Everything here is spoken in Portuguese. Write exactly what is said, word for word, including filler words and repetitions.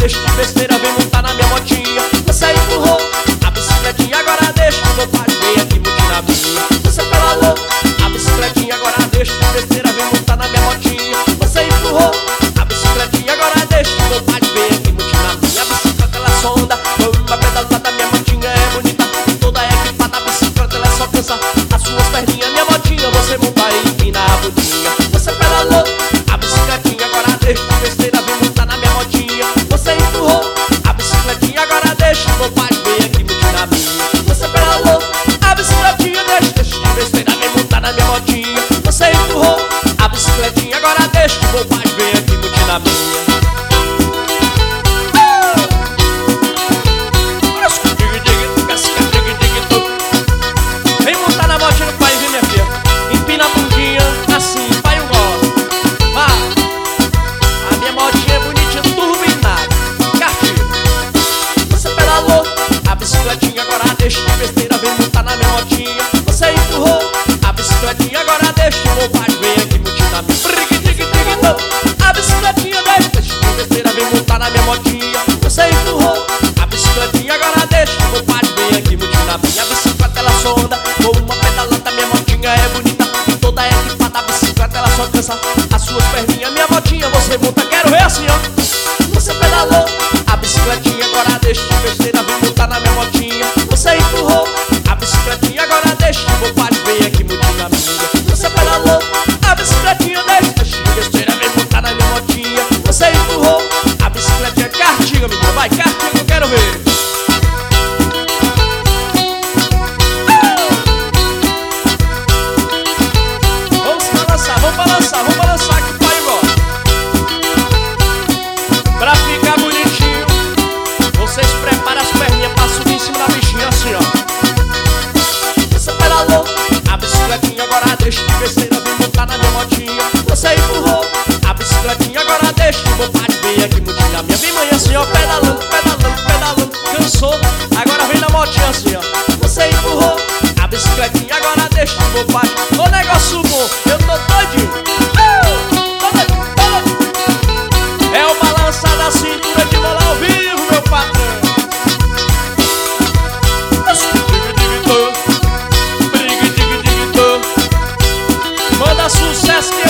deixa de besteira, vem montar na minha motinha. Você empurrou a bicicletinha, agora deixa meu pai vem aqui montar na minha. Você pedalou a bicicletinha, agora deixa de besteira, vem montar na minha motinha. Você empurrou a bicicletinha, agora deixa meu pai vem aqui montar na minha. A bicicleta ela só anda com uma pedalada, minha motinha é bonita, toda equipada. A bicicleta ela só cansa as suas perninhas. Minha motinha você monta e empina a bundinha. Você pedalou a bicicletinha, agora deixa de besteira, vem montar na minha motinha. Você empurrou a bicicletinha, agora deixa meu pai vem aqui montar na minha. Você pedalou a bicicletinha, deixa, deixa de besteira, vem montar na minha motinha. Você empurrou a bicicletinha, agora deixa meu pai vem aqui montar na minha. Vem montar na motinha do pai, vem minha filha. Empina a bundinha, assim, pai eu gosto. Vá. A minha motinha é bonitinha, turbinada, cartilha. Você pedalou a bicicletinha, agora deixa de besteira, vem montar na minha motinha. Você empurrou a bicicletinha, agora deixa meu pai vem aqui montar na minha. A bicicletinha deixa, deixa de besteira, vem montar na minha motinha. Você empurrou a bicicletinha, agora deixa meu pai vem aqui montar na minha. A bicicleta ela só anda com uma pedalada, minha motinha é bonita, toda equipada. A bicicleta ela só cansa as suas perninhas. Minha motinha você monta, quero ver assim, ó. Você pedalou a bicicletinha, agora deixa de besteira, vem montar na minha motinha. Você empurrou a bicicletinha, agora deixa meu pai vem aqui montar na minha. Você pedalou a bicicletinha, deixa, deixa de besteira, vem montar na minha motinha. Você empurrou a bicicletinha, cartinha, menina, vai, cartinha que eu quero ver. Vamos balançar, vamos balançar, vamos balançar que o pai gosta. Pra ficar bonitinho, vocês preparam as perninhas pra subir em cima da bichinha assim, ó. Você pedalou a bicicletinha, agora deixa de besteira, vem montar na minha motinha. Você empurrou a bicicletinha, agora deixa meu pai vem aqui montar na minha. Vem mãe assim, ó, pedalando, pedalando, pedalando, cansou, agora vem na motinha assim, ó. Você empurrou a bicicletinha, agora deixa meu pai. Ô negócio bom, eu tô doidinho. É o balançar da cintura de bola ao vivo, meu patrão. Manda sucesso que